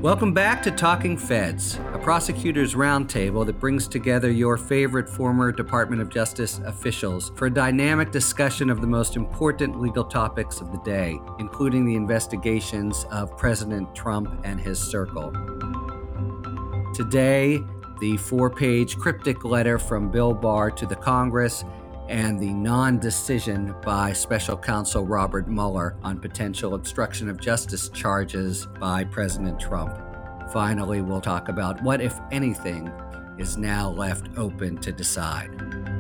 Welcome back to Talking Feds, a prosecutors roundtable that brings together your favorite former Department of Justice officials for a dynamic discussion of the most important legal topics of the day, including the investigations of President Trump and his circle. Today, the 4-page cryptic letter from Bill Barr to the Congress and the non-decision by Special Counsel Robert Mueller on potential obstruction of justice charges by President Trump. Finally, we'll talk about what, if anything, is now left open to decide.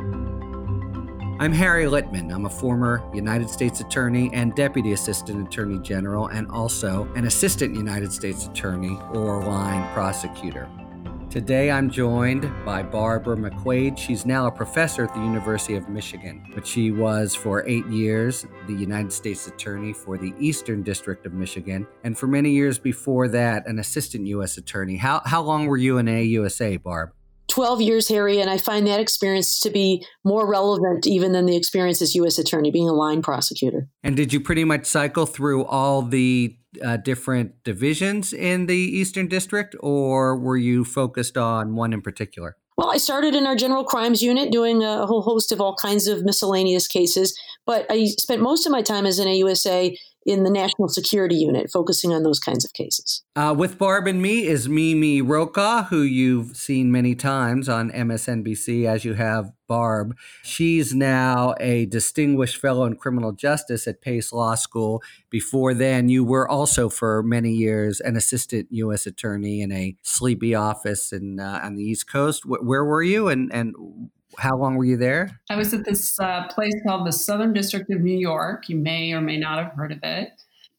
I'm Harry Litman. I'm a former United States Attorney and Deputy Assistant Attorney General, and also an Assistant United States Attorney or line prosecutor. Today, I'm joined by Barbara McQuade. She's now a professor at the University of Michigan, but she was for 8 years the United States Attorney for the Eastern District of Michigan, and for many years before that, an Assistant U.S. Attorney. How long were you in AUSA, Barb? 12 years, Harry, and I find that experience to be more relevant even than the experience as U.S. Attorney, being a line prosecutor. And did you pretty much cycle through all the different divisions in the Eastern District, or were you focused on one in particular? Well, I started in our general crimes unit doing a whole host of all kinds of miscellaneous cases, but I spent most of my time as an AUSA in the National Security Unit, focusing on those kinds of cases. With Barb and me is Mimi Rocah, who you've seen many times on MSNBC, as you have Barb. She's now a distinguished fellow in criminal justice at Pace Law School. Before then, you were also for many years an assistant U.S. attorney in a sleepy office on the East Coast. Where were you and how long were you there? I was at this place called the Southern District of New York. You may or may not have heard of it.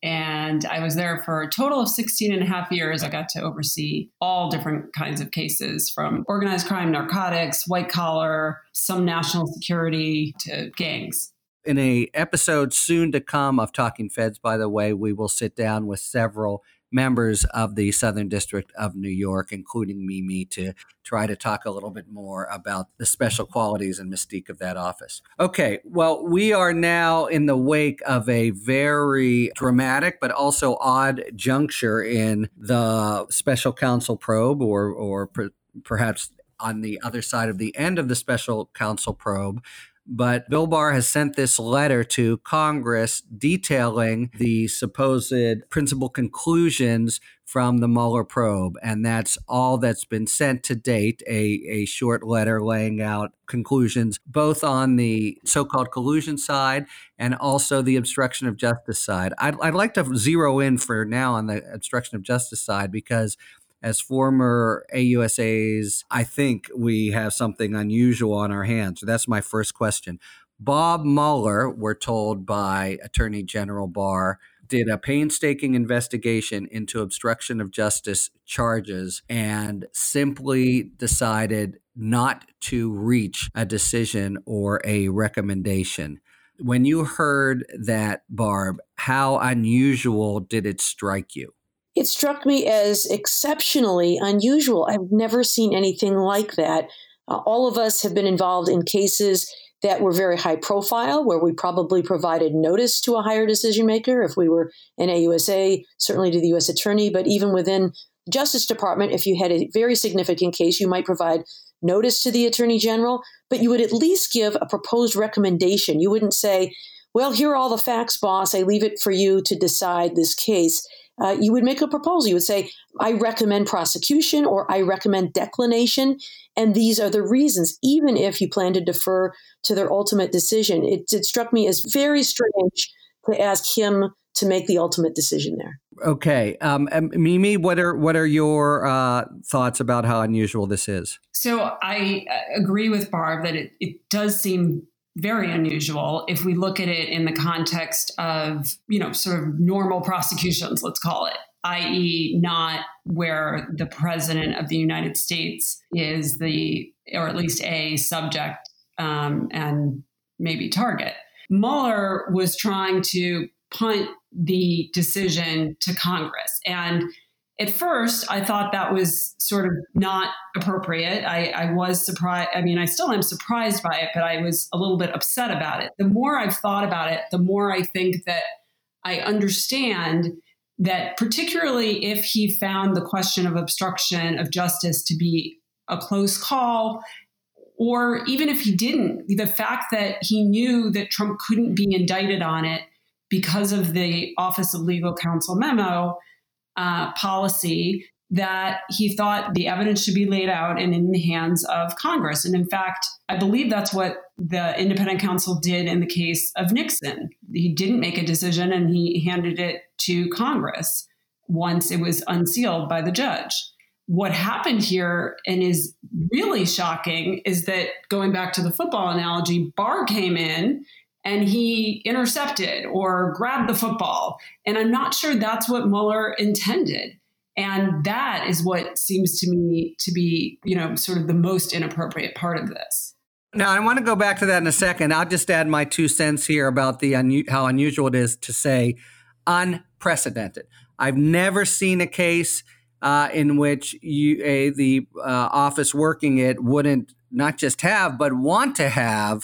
And I was there for a total of 16 and a half years. I got to oversee all different kinds of cases, from organized crime, narcotics, white collar, some national security, to gangs. In an episode soon to come of Talking Feds, by the way, we will sit down with several members of the Southern District of New York, including Mimi, to try to talk a little bit more about the special qualities and mystique of that office. Okay, well, we are now in the wake of a very dramatic but also odd juncture in the special counsel probe, or perhaps on the other side of the end of the special counsel probe. But Bill Barr has sent this letter to Congress detailing the supposed principal conclusions from the Mueller probe. And that's all that's been sent to date, a short letter laying out conclusions both on the so-called collusion side and also the obstruction of justice side. I'd like to zero in for now on the obstruction of justice side, because as former AUSAs, I think we have something unusual on our hands. So that's my first question. Bob Mueller, we're told by Attorney General Barr, did a painstaking investigation into obstruction of justice charges and simply decided not to reach a decision or a recommendation. When you heard that, Barb, how unusual did it strike you? It struck me as exceptionally unusual. I've never seen anything like that. All of us have been involved in cases that were very high profile, where we probably provided notice to a higher decision maker if we were an AUSA, certainly to the U.S. Attorney, but even within the Justice Department, if you had a very significant case, you might provide notice to the Attorney General, but you would at least give a proposed recommendation. You wouldn't say, well, here are all the facts, boss. I leave it for you to decide this case. You would make a proposal. You would say, I recommend prosecution, or I recommend declination, and these are the reasons, even if you plan to defer to their ultimate decision. It struck me as very strange to ask him to make the ultimate decision there. Okay. Mimi, what are your thoughts about how unusual this is? So I agree with Barb that it does seem very unusual if we look at it in the context of, sort of normal prosecutions, let's call it, i.e. not where the president of the United States is or at least a subject and maybe target. Mueller was trying to punt the decision to Congress. And at first, I thought that was sort of not appropriate. I was surprised. I mean, I still am surprised by it, but I was a little bit upset about it. The more I've thought about it, the more I think that I understand that particularly if he found the question of obstruction of justice to be a close call, or even if he didn't, the fact that he knew that Trump couldn't be indicted on it because of the Office of Legal Counsel memo policy, that he thought the evidence should be laid out and in the hands of Congress. And in fact, I believe that's what the independent counsel did in the case of Nixon. He didn't make a decision and he handed it to Congress once it was unsealed by the judge. What happened here and is really shocking is that, going back to the football analogy, Barr came in and he intercepted or grabbed the football. And I'm not sure that's what Mueller intended. And that is what seems to me to be, sort of the most inappropriate part of this. Now, I want to go back to that in a second. I'll just add my 2 cents here about how unusual it is to say unprecedented. I've never seen a case in which the office working it wouldn't not just have, but want to have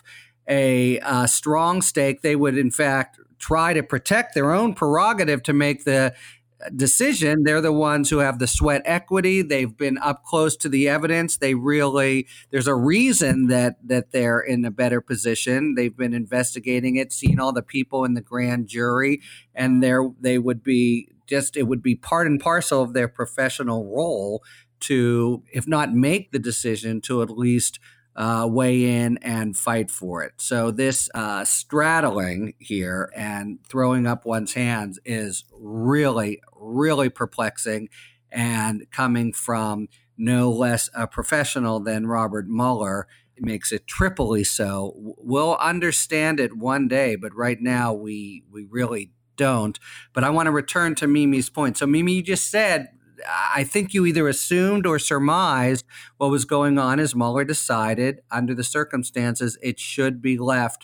a strong stake. They would, in fact, try to protect their own prerogative to make the decision. They're the ones who have the sweat equity. They've been up close to the evidence. There's a reason that they're in a better position. They've been investigating it, seen all the people in the grand jury, and it would be part and parcel of their professional role to, if not make the decision, to at least weigh in and fight for it. So this straddling here and throwing up one's hands is really, really perplexing, and coming from no less a professional than Robert Mueller makes it triply so. We'll understand it one day, but right now we really don't. But I want to return to Mimi's point. So Mimi, you just said, I think you either assumed or surmised what was going on as Mueller decided, under the circumstances, it should be left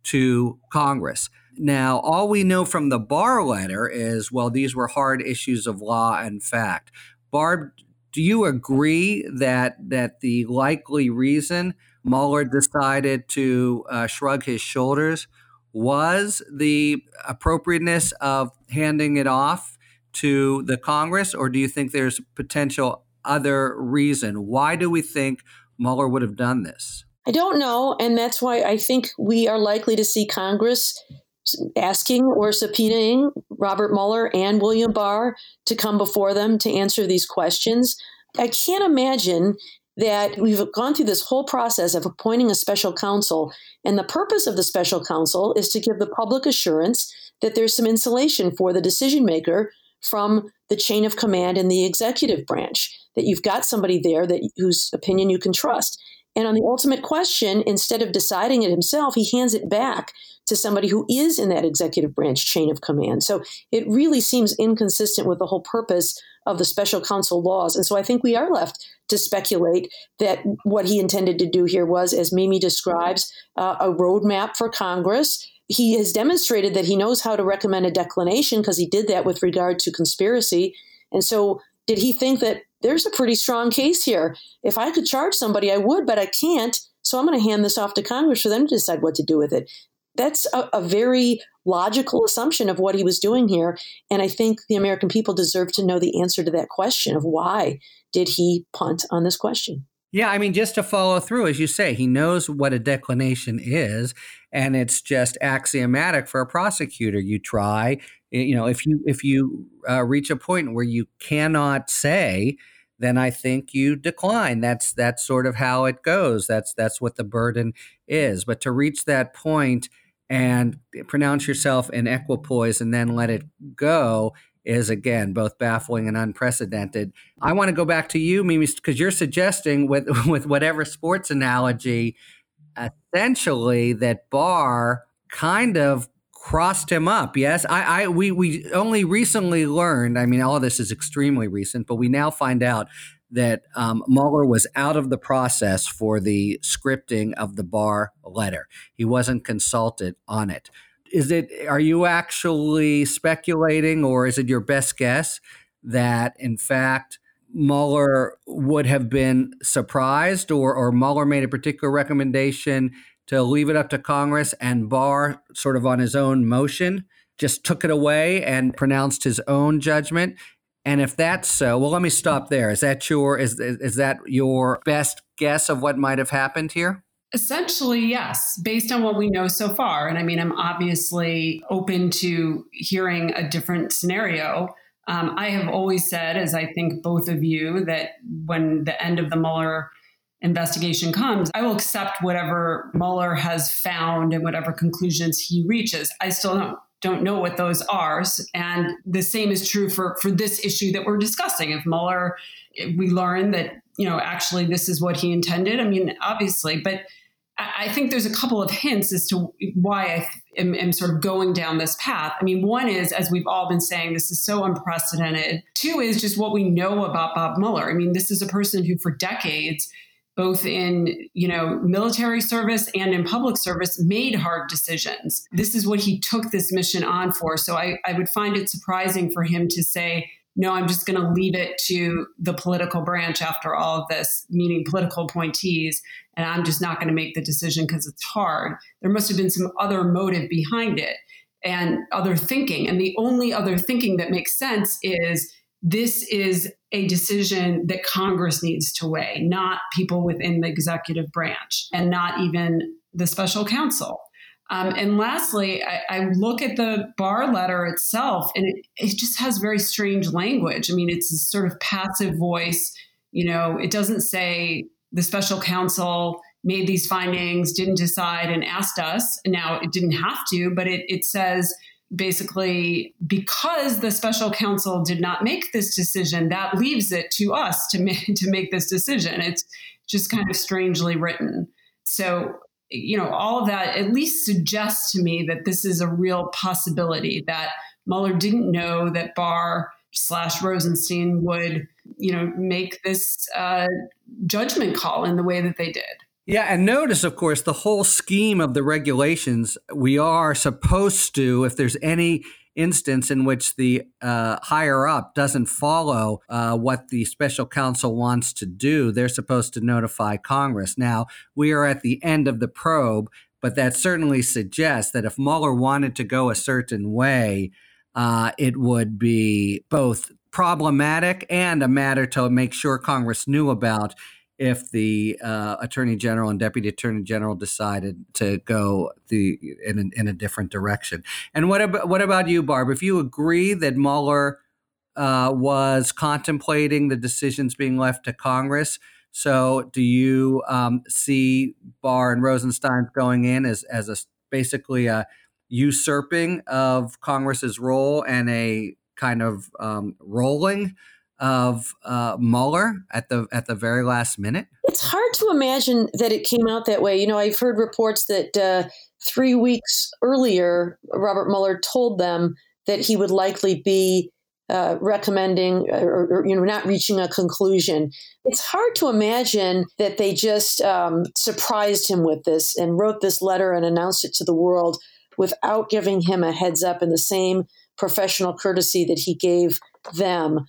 to Congress. Now, all we know from the Barr letter is, well, these were hard issues of law and fact. Barb, do you agree that the likely reason Mueller decided to shrug his shoulders was the appropriateness of handing it off to the Congress, or do you think there's potential other reason? Why do we think Mueller would have done this? I don't know, and that's why I think we are likely to see Congress asking or subpoenaing Robert Mueller and William Barr to come before them to answer these questions. I can't imagine that we've gone through this whole process of appointing a special counsel, and the purpose of the special counsel is to give the public assurance that there's some insulation for the decision maker from the chain of command in the executive branch, that you've got somebody there whose opinion you can trust. And on the ultimate question, instead of deciding it himself, he hands it back to somebody who is in that executive branch chain of command. So it really seems inconsistent with the whole purpose of the special counsel laws. And so I think we are left to speculate that what he intended to do here was, as Mimi describes, a roadmap for Congress. He has demonstrated that he knows how to recommend a declination, because he did that with regard to conspiracy. And so did he think that there's a pretty strong case here? If I could charge somebody, I would, but I can't. So I'm going to hand this off to Congress for them to decide what to do with it. That's a very logical assumption of what he was doing here. And I think the American people deserve to know the answer to that question of why did he punt on this question? Yeah, I mean, just to follow through, as you say, he knows what a declination is, and it's just axiomatic for a prosecutor. You try, if you reach a point where you cannot say, then I think you decline. That's sort of how it goes. That's what the burden is. But to reach that point and pronounce yourself in equipoise and then let it go is, again, both baffling and unprecedented. I want to go back to you, Mimi, because you're suggesting with whatever sports analogy, essentially that Barr kind of crossed him up. Yes, we only recently learned, I mean, all of this is extremely recent, but we now find out that Mueller was out of the process for the scripting of the Barr letter. He wasn't consulted on it. Are you actually speculating, or is it your best guess that, in fact, Mueller would have been surprised, or Mueller made a particular recommendation to leave it up to Congress, and Barr, sort of on his own motion, just took it away and pronounced his own judgment? And if that's so, well, let me stop there. Is that your best guess of what might have happened here? Essentially, yes, based on what we know so far. And I mean, I'm obviously open to hearing a different scenario. I have always said, as I think both of you, that when the end of the Mueller investigation comes, I will accept whatever Mueller has found and whatever conclusions he reaches. I still don't know what those are. And the same is true for this issue that we're discussing. If Mueller, we learn that, actually this is what he intended, I mean, obviously, but I think there's a couple of hints as to why I am sort of going down this path. I mean, one is, as we've all been saying, this is so unprecedented. Two is just what we know about Bob Mueller. I mean, this is a person who for decades, both in, military service and in public service, made hard decisions. This is what he took this mission on for. So I would find it surprising for him to say, no, I'm just going to leave it to the political branch after all of this, meaning political appointees, and I'm just not going to make the decision because it's hard. There must have been some other motive behind it and other thinking. And the only other thinking that makes sense is this is a decision that Congress needs to weigh, not people within the executive branch and not even the special counsel. And lastly, I look at the Barr letter itself, and it just has very strange language. I mean, it's a sort of passive voice. It doesn't say the special counsel made these findings, didn't decide, and asked us. Now, it didn't have to, but it says basically, because the special counsel did not make this decision, that leaves it to us to make this decision. It's just kind of strangely written. So, all of that at least suggests to me that this is a real possibility, that Mueller didn't know that Barr/Rosenstein would, make this judgment call in the way that they did. Yeah, and notice, of course, the whole scheme of the regulations, we are supposed to, if there's any instance in which the higher up doesn't follow what the special counsel wants to do, they're supposed to notify Congress. Now, we are at the end of the probe, but that certainly suggests that if Mueller wanted to go a certain way, it would be both problematic and a matter to make sure Congress knew about if the Attorney General and Deputy Attorney General decided to go in a different direction. And what about you, Barb? If you agree that Mueller was contemplating the decisions being left to Congress, so do you see Barr and Rosenstein going in as basically a usurping of Congress's role and a kind of rolling of Mueller at the very last minute? It's hard to imagine that it came out that way. I've heard reports that 3 weeks earlier, Robert Mueller told them that he would likely be recommending or not reaching a conclusion. It's hard to imagine that they just surprised him with this and wrote this letter and announced it to the world without giving him a heads up in the same professional courtesy that he gave them.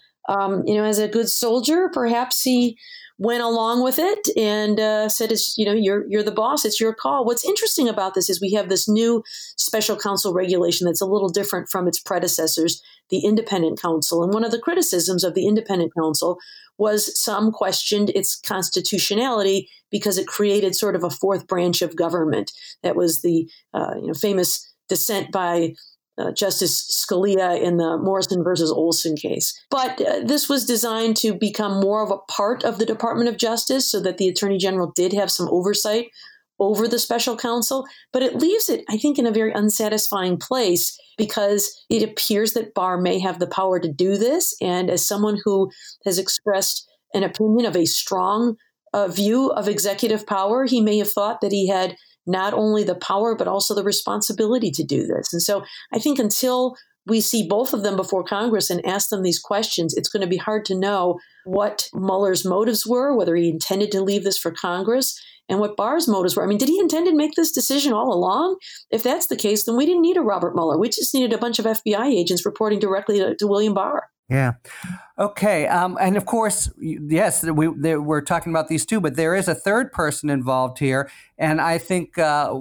As a good soldier, perhaps he went along with it and said, you're the boss. It's your call. What's interesting about this is we have this new special counsel regulation that's a little different from its predecessors, the independent counsel. And one of the criticisms of the independent counsel was some questioned its constitutionality because it created sort of a fourth branch of government. That was the famous dissent by Justice Scalia in the Morrison versus Olson case. But this was designed to become more of a part of the Department of Justice so that the Attorney General did have some oversight over the special counsel. But it leaves it, I think, in a very unsatisfying place because it appears that Barr may have the power to do this. And as someone who has expressed an opinion of a strong view of executive power, he may have thought that he had not only the power, but also the responsibility to do this. And so I think until we see both of them before Congress and ask them these questions, it's going to be hard to know what Mueller's motives were, whether he intended to leave this for Congress, and what Barr's motives were. I mean, did he intend to make this decision all along? If that's the case, then we didn't need a Robert Mueller. We just needed a bunch of FBI agents reporting directly to William Barr. Yeah. Okay. And of course, yes, we're talking about these two, but there is a third person involved here. And I think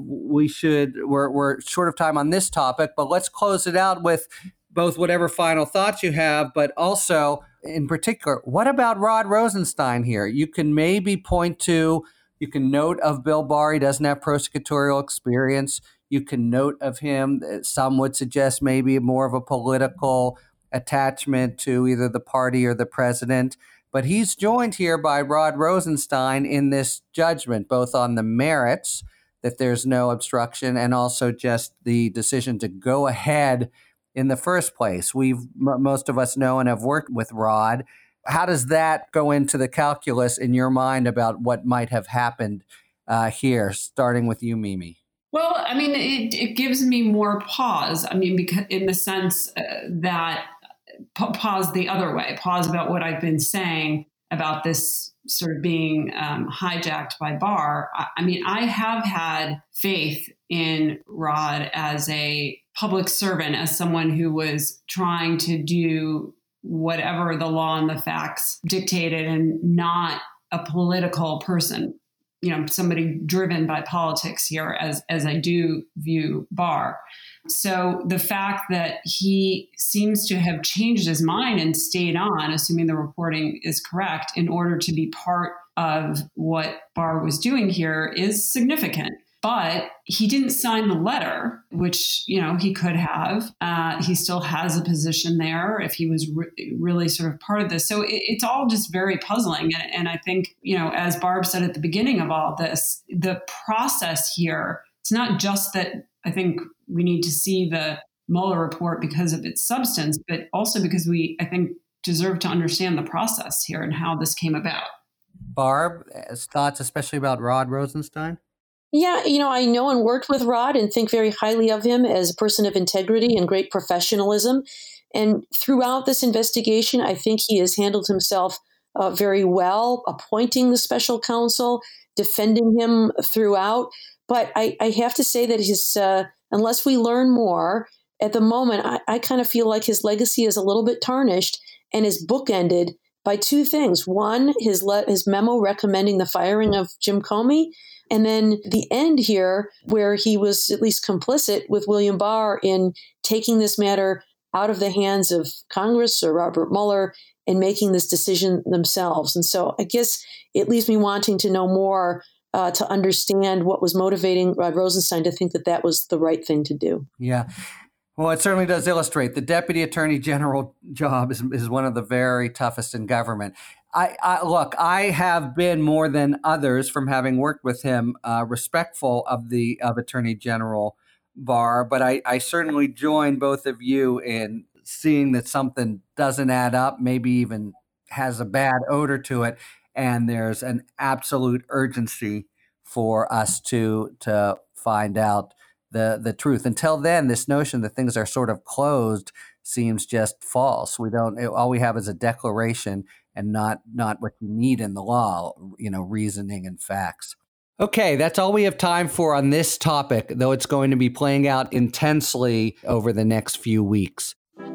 we're short of time on this topic, but let's close it out with both whatever final thoughts you have, but also in particular, what about Rod Rosenstein here? You can note of Bill Barr, he doesn't have prosecutorial experience. You can note of him, some would suggest maybe more of a political attachment to either the party or the president. But he's joined here by Rod Rosenstein in this judgment, both on the merits, that there's no obstruction, and also just the decision to go ahead in the first place. Most of us know and have worked with Rod. How does that go into the calculus in your mind about what might have happened here, starting with you, Mimi? Well, I mean, it gives me more pause. I mean, because in the sense that pause the other way, pause about what I've been saying about this sort of being hijacked by Barr. I mean, I have had faith in Rod as a public servant, as someone who was trying to do whatever the law and the facts dictated and not a political person, somebody driven by politics here, as I do view Barr. So the fact that he seems to have changed his mind and stayed on, assuming the reporting is correct, in order to be part of what Barr was doing here is significant. But he didn't sign the letter, which, he could have. He still has a position there if he was really sort of part of this. So it's all just very puzzling. And I think, as Barb said at the beginning of all this, the process here, it's not just that I think we need to see the Mueller report because of its substance, but also because we, I think, deserve to understand the process here and how this came about. Barb, thoughts especially about Rod Rosenstein? Yeah, I know and worked with Rod and think very highly of him as a person of integrity and great professionalism. And throughout this investigation, I think he has handled himself very well, appointing the special counsel, defending him throughout. But I have to say that unless we learn more, at the moment, I kind of feel like his legacy is a little bit tarnished and is bookended by two things. One, his memo recommending the firing of Jim Comey, and then the end here where he was at least complicit with William Barr in taking this matter out of the hands of Congress or Robert Mueller and making this decision themselves. And so I guess it leaves me wanting to know more to understand what was motivating Rod Rosenstein to think that that was the right thing to do. Yeah. Well, it certainly does illustrate the Deputy Attorney General job is one of the very toughest in government. I have been more than others from having worked with him respectful of Attorney General Barr, but I certainly join both of you in seeing that something doesn't add up, maybe even has a bad odor to it, and there's an absolute urgency for us to find out the truth. Until then, this notion that things are sort of closed seems just false. All we have is a declaration and not what you need in the law, reasoning and facts. Okay, that's all we have time for on this topic, though it's going to be playing out intensely over the next few weeks.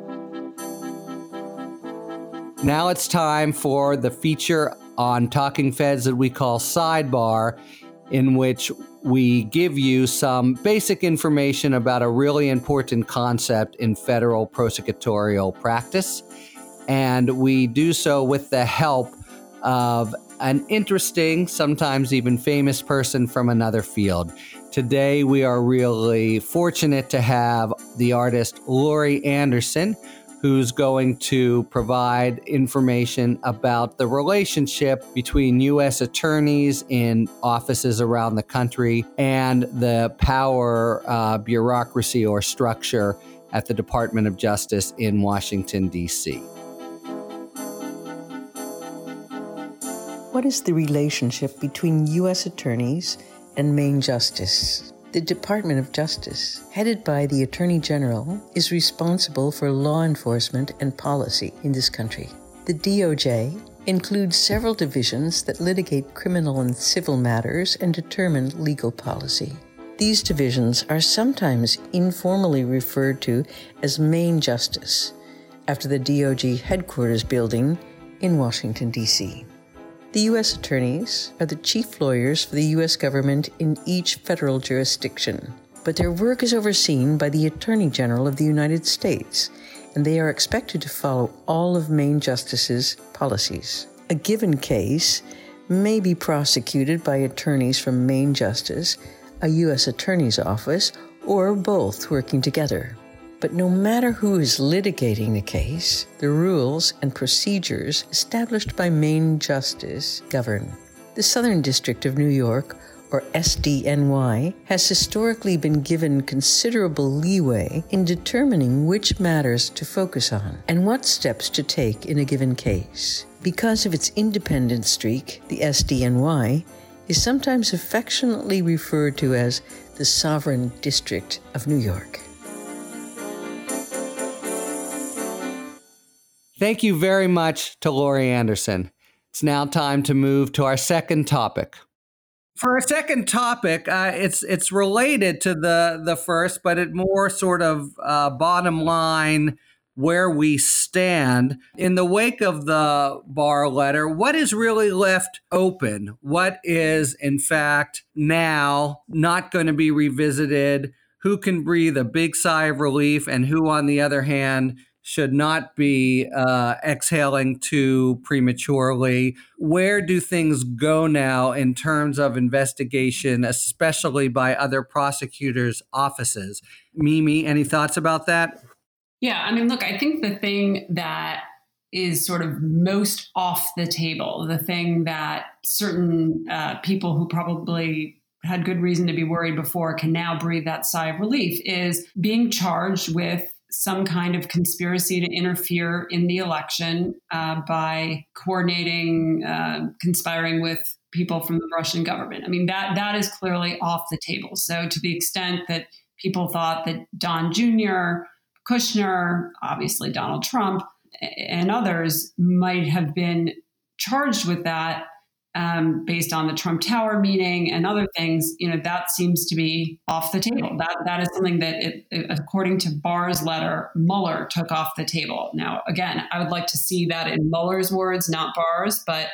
Now it's time for the feature on Talking Feds that we call Sidebar, in which we give you some basic information about a really important concept in federal prosecutorial practice. And we do so with the help of an interesting, sometimes even famous person from another field. Today, we are really fortunate to have the artist Laurie Anderson, who's going to provide information about the relationship between U.S. attorneys in offices around the country and the power bureaucracy or structure at the Department of Justice in Washington, D.C. What is the relationship between U.S. attorneys and Main Justice? The Department of Justice, headed by the Attorney General, is responsible for law enforcement and policy in this country. The DOJ includes several divisions that litigate criminal and civil matters and determine legal policy. These divisions are sometimes informally referred to as Main Justice. after the DOJ headquarters building in Washington, D.C. The U.S. attorneys are the chief lawyers for the U.S. government in each federal jurisdiction, but their work is overseen by the Attorney General of the United States, and they are expected to follow all of Main Justice's policies. A given case may be prosecuted by attorneys from Main Justice, a U.S. Attorney's Office, or both working together. But no matter who is litigating the case, the rules and procedures established by Main Justice govern. The Southern District of New York, or SDNY, has historically been given considerable leeway in determining which matters to focus on and what steps to take in a given case. Because of its independent streak, the SDNY is sometimes affectionately referred to as the Sovereign District of New York. Thank you very much to Laurie Anderson. It's now time to move to our second topic. For our second topic, it's related to the first, but it more sort of bottom line where we stand. In the wake of the Barr letter, what is really left open? What is, in fact, now not going to be revisited? Who can breathe a big sigh of relief, and who, on the other hand, should not be exhaling too prematurely? Where do things go now in terms of investigation, especially by other prosecutors' offices? Mimi, any thoughts about that? Yeah, I mean, look, I think the thing that is sort of most off the table, the thing that certain people who probably had good reason to be worried before can now breathe that sigh of relief, is being charged with some kind of conspiracy to interfere in the election by coordinating, conspiring with people from the Russian government. I mean, that is clearly off the table. So to the extent that people thought that Don Jr., Kushner, obviously Donald Trump, and others might have been charged with that based on the Trump Tower meeting and other things, that seems to be off the table. That is something that, according to Barr's letter, Mueller took off the table. Now, again, I would like to see that in Mueller's words, not Barr's, but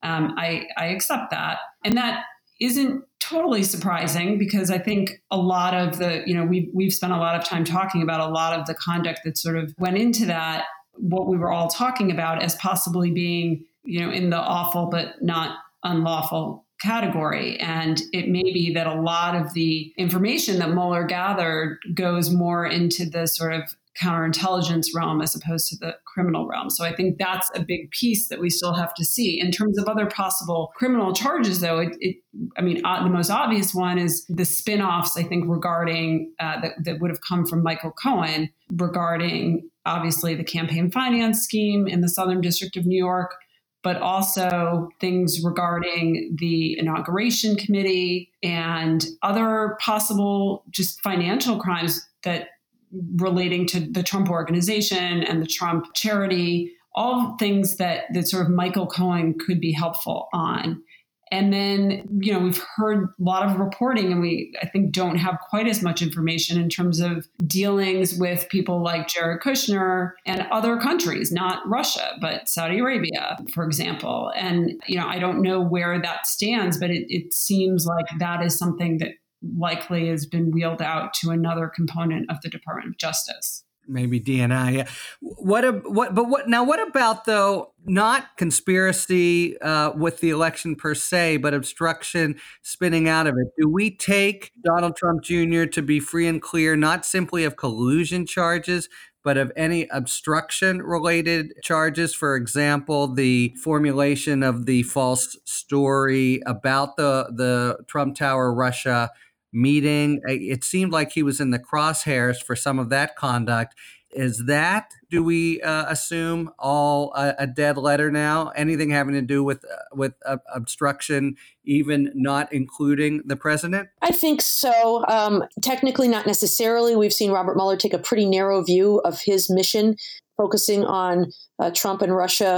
I accept that. And that isn't totally surprising, because I think a lot of the, we've spent a lot of time talking about a lot of the conduct that sort of went into that, what we were all talking about as possibly being, in the awful but not unlawful category. And it may be that a lot of the information that Mueller gathered goes more into the sort of counterintelligence realm as opposed to the criminal realm. So I think that's a big piece that we still have to see. In terms of other possible criminal charges, though, the most obvious one is the spin-offs, I think, regarding that would have come from Michael Cohen regarding, obviously, the campaign finance scheme in the Southern District of New York, but also things regarding the inauguration committee and other possible just financial crimes that relating to the Trump Organization and the Trump charity, all things that sort of Michael Cohen could be helpful on. And then, we've heard a lot of reporting, and I think, don't have quite as much information in terms of dealings with people like Jared Kushner and other countries, not Russia, but Saudi Arabia, for example. And, I don't know where that stands, but it seems like that is something that likely has been wheeled out to another component of the Department of Justice. Maybe DNI. Yeah. What about, though, not conspiracy with the election per se, but obstruction spinning out of it? Do we take Donald Trump Jr. to be free and clear, not simply of collusion charges, but of any obstruction related charges? For example, the formulation of the false story about the Trump Tower Russia meeting. It seemed like he was in the crosshairs for some of that conduct. Is that, do we assume, all a dead letter now? Anything having to do with obstruction, even not including the president? I think so. Technically, not necessarily. We've seen Robert Mueller take a pretty narrow view of his mission, focusing on Trump and Russia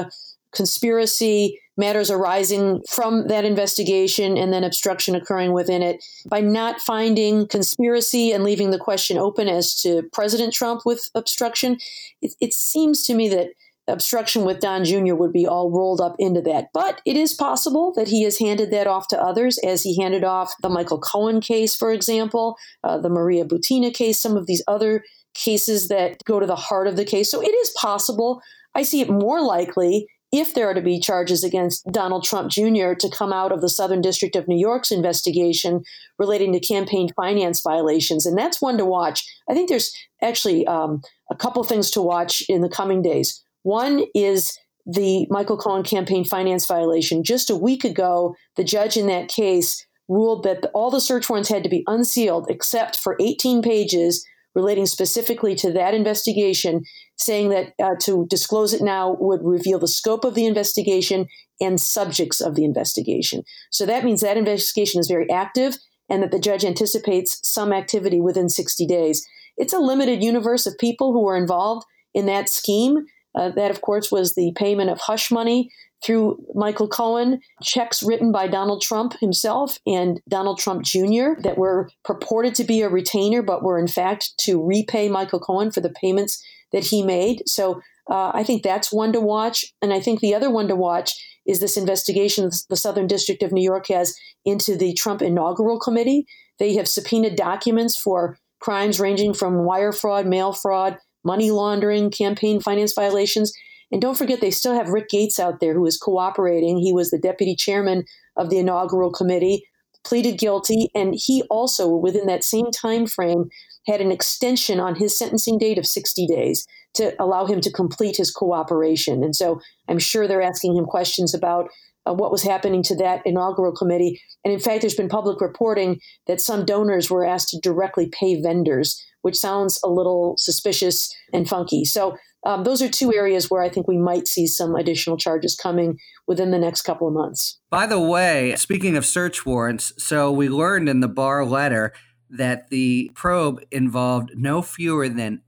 conspiracy, matters arising from that investigation, and then obstruction occurring within it. By not finding conspiracy and leaving the question open as to President Trump with obstruction, it seems to me that obstruction with Don Jr. would be all rolled up into that. But it is possible that he has handed that off to others, as he handed off the Michael Cohen case, for example, the Maria Butina case, some of these other cases that go to the heart of the case. So it is possible. I see it more likely, if there are to be charges against Donald Trump Jr., to come out of the Southern District of New York's investigation relating to campaign finance violations. And that's one to watch. I think there's actually a couple things to watch in the coming days. One is the Michael Cohen campaign finance violation. Just a week ago, the judge in that case ruled that all the search warrants had to be unsealed except for 18 pages relating specifically to that investigation, saying that to disclose it now would reveal the scope of the investigation and subjects of the investigation. So that means that investigation is very active and that the judge anticipates some activity within 60 days. It's a limited universe of people who were involved in that scheme. That, of course, was the payment of hush money through Michael Cohen, checks written by Donald Trump himself and Donald Trump Jr. that were purported to be a retainer, but were in fact to repay Michael Cohen for the payments that he made. So I think that's one to watch. And I think the other one to watch is this investigation the Southern District of New York has into the Trump Inaugural Committee. They have subpoenaed documents for crimes ranging from wire fraud, mail fraud, money laundering, campaign finance violations. And don't forget, they still have Rick Gates out there who is cooperating. He was the deputy chairman of the inaugural committee, pleaded guilty, and he also, within that same time frame, had an extension on his sentencing date of 60 days to allow him to complete his cooperation. And so I'm sure they're asking him questions about what was happening to that inaugural committee. And in fact, there's been public reporting that some donors were asked to directly pay vendors, which sounds a little suspicious and funky. So those are two areas where I think we might see some additional charges coming within the next couple of months. By the way, speaking of search warrants, so we learned in the Barr letter that the probe involved no fewer than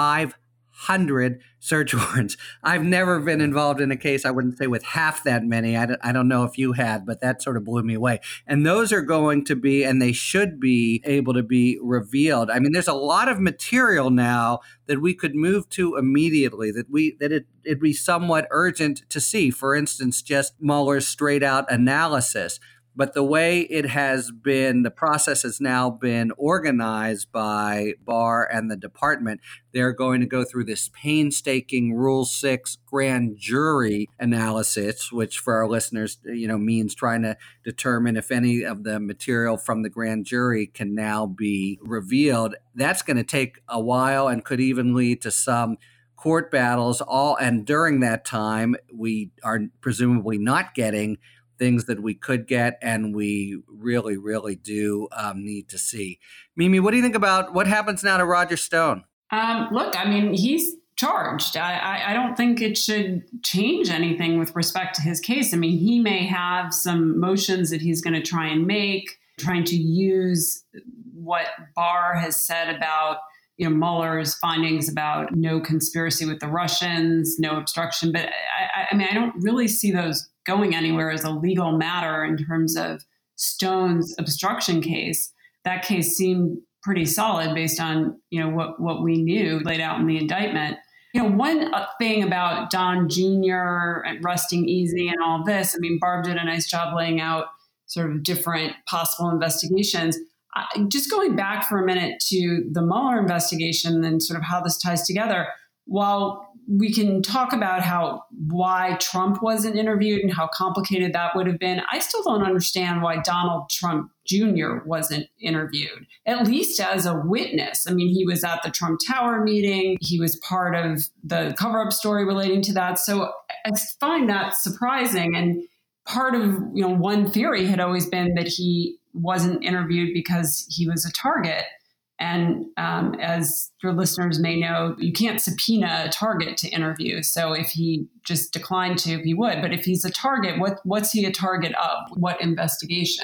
500 search warrants. I've never been involved in a case, I wouldn't say with half that many. I don't know if you had, but that sort of blew me away. And those are going to be, and they should be able to be revealed. I mean, there's a lot of material now that we could move to immediately, that it'd be somewhat urgent to see. For instance, just Mueller's straight out analysis. But the way it has been, the process has now been organized by Barr and the department. They're going to go through this painstaking Rule 6 grand jury analysis, which for our listeners, means trying to determine if any of the material from the grand jury can now be revealed. That's going to take a while and could even lead to some court battles. And during that time, we are presumably not getting things that we could get and we really, really do need to see. Mimi, what do you think about what happens now to Roger Stone? Look, I mean, he's charged. I don't think it should change anything with respect to his case. I mean, he may have some motions that he's going to try and make, trying to use what Barr has said about Mueller's findings about no conspiracy with the Russians, no obstruction. But I don't really see those going anywhere as a legal matter in terms of Stone's obstruction case. That case seemed pretty solid based on what we knew laid out in the indictment. One thing about Don Jr. and resting easy and all this, I mean, Barb did a nice job laying out sort of different possible investigations. Just going back for a minute to the Mueller investigation and sort of how this ties together, while we can talk about why Trump wasn't interviewed and how complicated that would have been, I still don't understand why Donald Trump Jr. wasn't interviewed, at least as a witness. I mean, he was at the Trump Tower meeting. He was part of the cover-up story relating to that. So I find that surprising. And part of, one theory had always been that he wasn't interviewed because he was a target. And as your listeners may know, you can't subpoena a target to interview. So if he just declined to, he would. But if he's a target, what's he a target of? What investigation?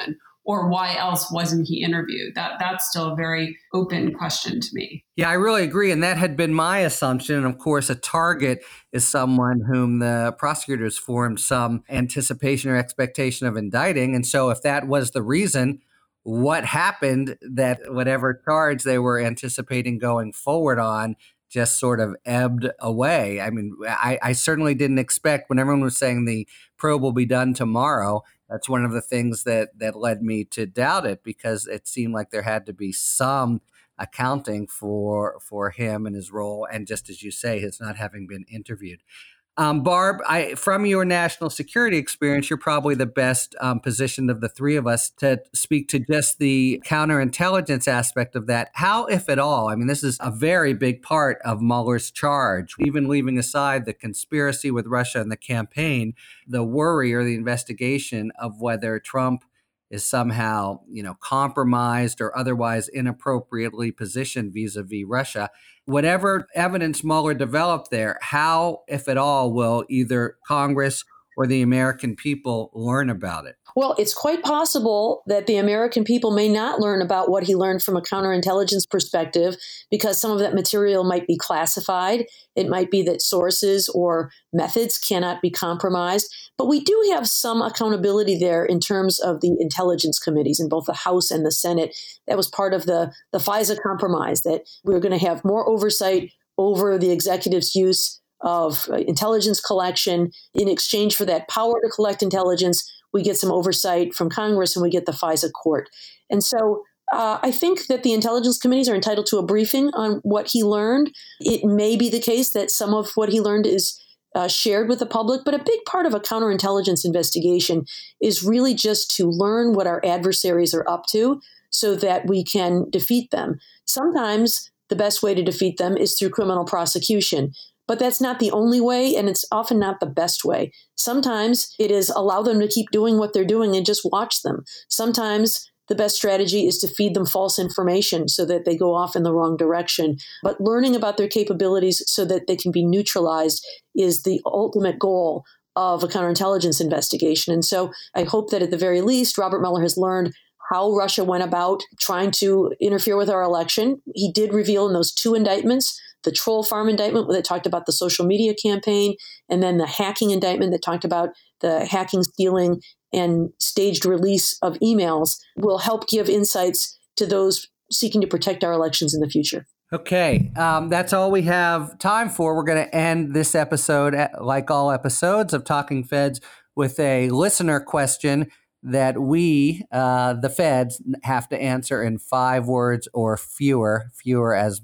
or why else wasn't he interviewed? That's still a very open question to me. Yeah, I really agree. And that had been my assumption. And of course, a target is someone whom the prosecutors formed some anticipation or expectation of indicting. And so if that was the reason, what happened that whatever charge they were anticipating going forward on just sort of ebbed away? I mean, I certainly didn't expect, when everyone was saying the probe will be done tomorrow, that's one of the things that led me to doubt it, because it seemed like there had to be some accounting for him and his role, and just as you say, his not having been interviewed. Barb, from your national security experience, you're probably the best positioned of the three of us to speak to just the counterintelligence aspect of that. How, if at all, I mean, this is a very big part of Mueller's charge, even leaving aside the conspiracy with Russia and the campaign, the worry or the investigation of whether Trump is somehow, compromised or otherwise inappropriately positioned vis-a-vis Russia. Whatever evidence Mueller developed there, how, if at all, will either Congress or the American people learn about it? Well, it's quite possible that the American people may not learn about what he learned from a counterintelligence perspective, because some of that material might be classified. It might be that sources or methods cannot be compromised. But we do have some accountability there in terms of the intelligence committees in both the House and the Senate. That was part of the FISA compromise, that we were going to have more oversight over the executive's use of intelligence collection. In exchange for that power to collect intelligence, we get some oversight from Congress and we get the FISA court. And so I think that the intelligence committees are entitled to a briefing on what he learned. It may be the case that some of what he learned is shared with the public, but a big part of a counterintelligence investigation is really just to learn what our adversaries are up to so that we can defeat them. Sometimes the best way to defeat them is through criminal prosecution. But that's not the only way, and it's often not the best way. Sometimes it is allow them to keep doing what they're doing and just watch them. Sometimes the best strategy is to feed them false information so that they go off in the wrong direction. But learning about their capabilities so that they can be neutralized is the ultimate goal of a counterintelligence investigation. And so I hope that at the very least, Robert Mueller has learned how Russia went about trying to interfere with our election. He did reveal in those two indictments, the troll farm indictment that talked about the social media campaign, and then the hacking indictment that talked about the hacking, stealing, and staged release of emails, will help give insights to those seeking to protect our elections in the future. Okay, that's all we have time for. We're going to end this episode, like all episodes of Talking Feds, with a listener question that we, the feds, have to answer in 5 words or fewer as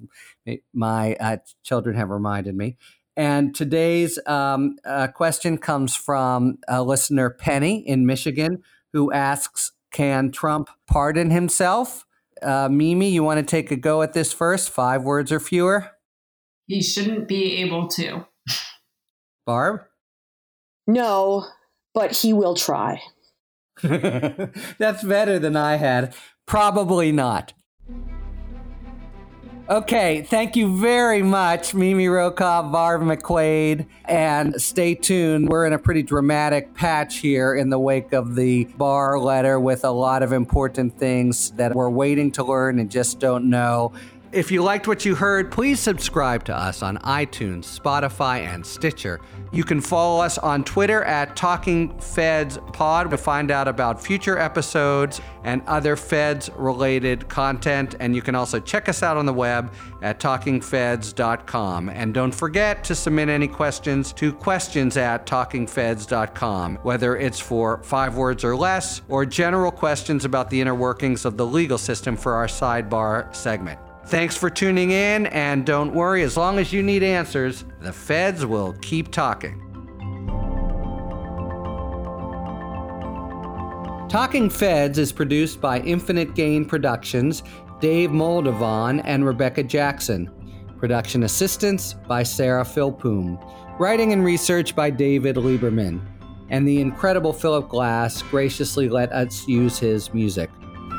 my children have reminded me. And today's question comes from a listener, Penny, in Michigan, who asks, can Trump pardon himself? Mimi, you want to take a go at this first? 5 words or fewer? He shouldn't be able to. Barb? No, but he will try. That's better than I had. Probably not. Okay, thank you very much, Mimi Rokoff, Barb McQuade, and stay tuned. We're in a pretty dramatic patch here in the wake of the Barr letter with a lot of important things that we're waiting to learn and just don't know. If you liked what you heard, please subscribe to us on iTunes, Spotify, and Stitcher. You can follow us on Twitter at TalkingFedsPod to find out about future episodes and other Feds-related content. And you can also check us out on the web at TalkingFeds.com. And don't forget to submit any questions to questions@TalkingFeds.com, whether it's for 5 words or less, or general questions about the inner workings of the legal system for our sidebar segment. Thanks for tuning in, and don't worry, as long as you need answers, the feds will keep talking. Talking Feds is produced by Infinite Gain Productions, Dave Moldovan, and Rebecca Jackson. Production assistance by Sarah Philpoom. Writing and research by David Lieberman. And the incredible Philip Glass graciously let us use his music.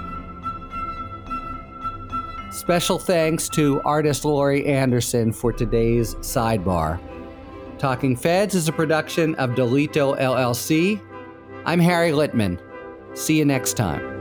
Special thanks to artist Laurie Anderson for today's sidebar. Talking Feds is a production of Delito LLC. I'm Harry Litman. See you next time.